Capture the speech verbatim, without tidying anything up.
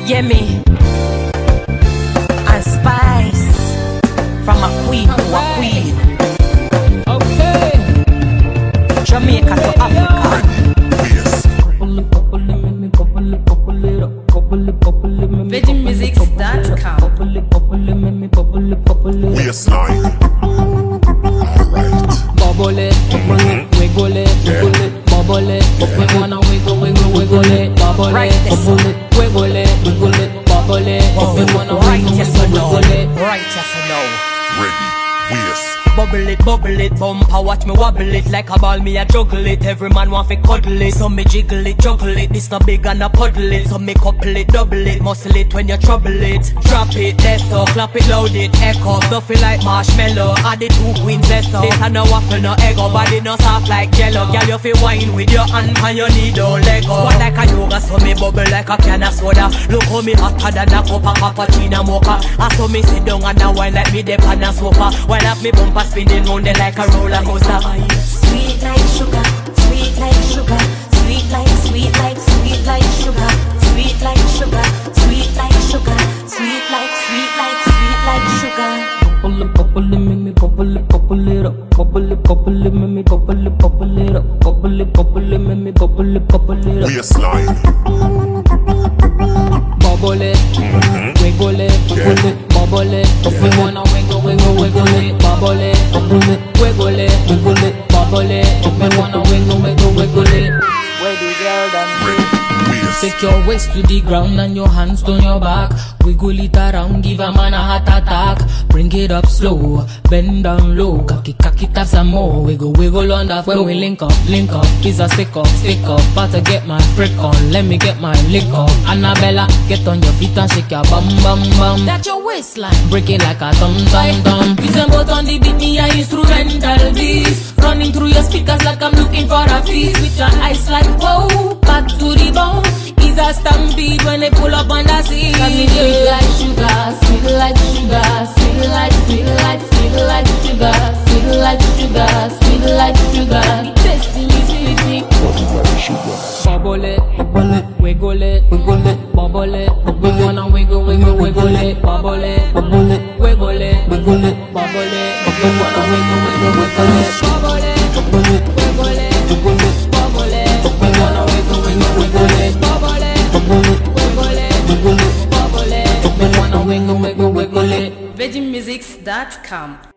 Yeah, me. And Spice. From a queen to a queen. Okay. Jamaica to Africa. Virgin Music dot com. Waistline. Alright. Bubble it, Mhm. wiggle it, wiggle it, bubble it. We wanna wiggle, wiggle, wiggle it, bubble Right it, this bubble it, wiggle it, wiggle it, bubble it. We wanna Right, wiggle, yes or wiggle, no? wiggle it. Right, yes or no? Ready. Waist. Bubble it, bubble it, bumper, watch me wobble it. Like a ball, me a juggle it. Every man want fi cuddle it. So me jiggle it, juggle it. This not big and a puddle it. So me couple it, double it. Muscle it when you trouble it. Drop it, that's so clap it, load it. Echo, stuffy like marshmallow. Add the two queens, that's so. This a no waffle, no eggo. Body no soft like jello. Girl, you fi wine with your hand and your knee don't let go. Squat like a yoga, so me bubble like a can of soda. Look how me hotter than a cup of cappuccino mocha. I saw me sit down and a wine like me dip on a sofa. While up me bumper spinning round it like a roller coaster. Sweet like sugar, sweet like sugar, sweet like, sweet like, sweet like sugar, sweet like sugar, sweet like sugar, sweet like, sweet like, sweet like sugar. Bubble it, bubble it, make me bubble it, bubble it up. Bubble it, bubble it, make me bubble it, bubble it up. Bubble it, bubble it, make me bubble it, bubble it up. Waistline. Bubble it, wiggle it, wiggle it, bubble it. We wanna wiggle, wiggle, wiggle it, bubble it, bubble it, wiggle it, wiggle it, bubble it. We wanna wiggle, wiggle, wiggle it. Where the girl done Ready. Waist. Take your waist to the ground and your hands on your back. Wiggle it around, give a man a heart attack. Bring it up slow, bend down low. Cocky, cocky, tap some more. Wiggle, wiggle on that when we link up, link up. Is a stick up, stick up. About to get my freak on, let me get my lick up. Annabella, get on your feet and shake your bum, bum, bum. That's your waistline. Break it like a thumb, thumb, thumb. We send both on the beat, me a instrumental beats. Running through your speakers like I'm looking for a feast. With your eyes like whoa, back to the bone. Is a stampede when they pull up on the scene. Got me sweet like sugar, sweet like sugar, sweet like, sweet like, sweet like sugar, sweet like sugar, sweet like sugar. Tasting me, sweet me. Bubble it, bubble it, wiggle it, wiggle it, bubble it. We wanna wiggle, wiggle, wiggle it, bubble it, bubble it, wiggle it, wiggle it, bubble it. We wanna wiggle, wiggle, wiggle it, bubble it, bubble it, wiggle it, wiggle it, bubble it. We wanna wiggle, wiggle, wiggle it, bubble it, bubble it, wiggle it, wiggle it, bubble it. We wanna wiggle, wiggle, wiggle it. Virgin Music dot com.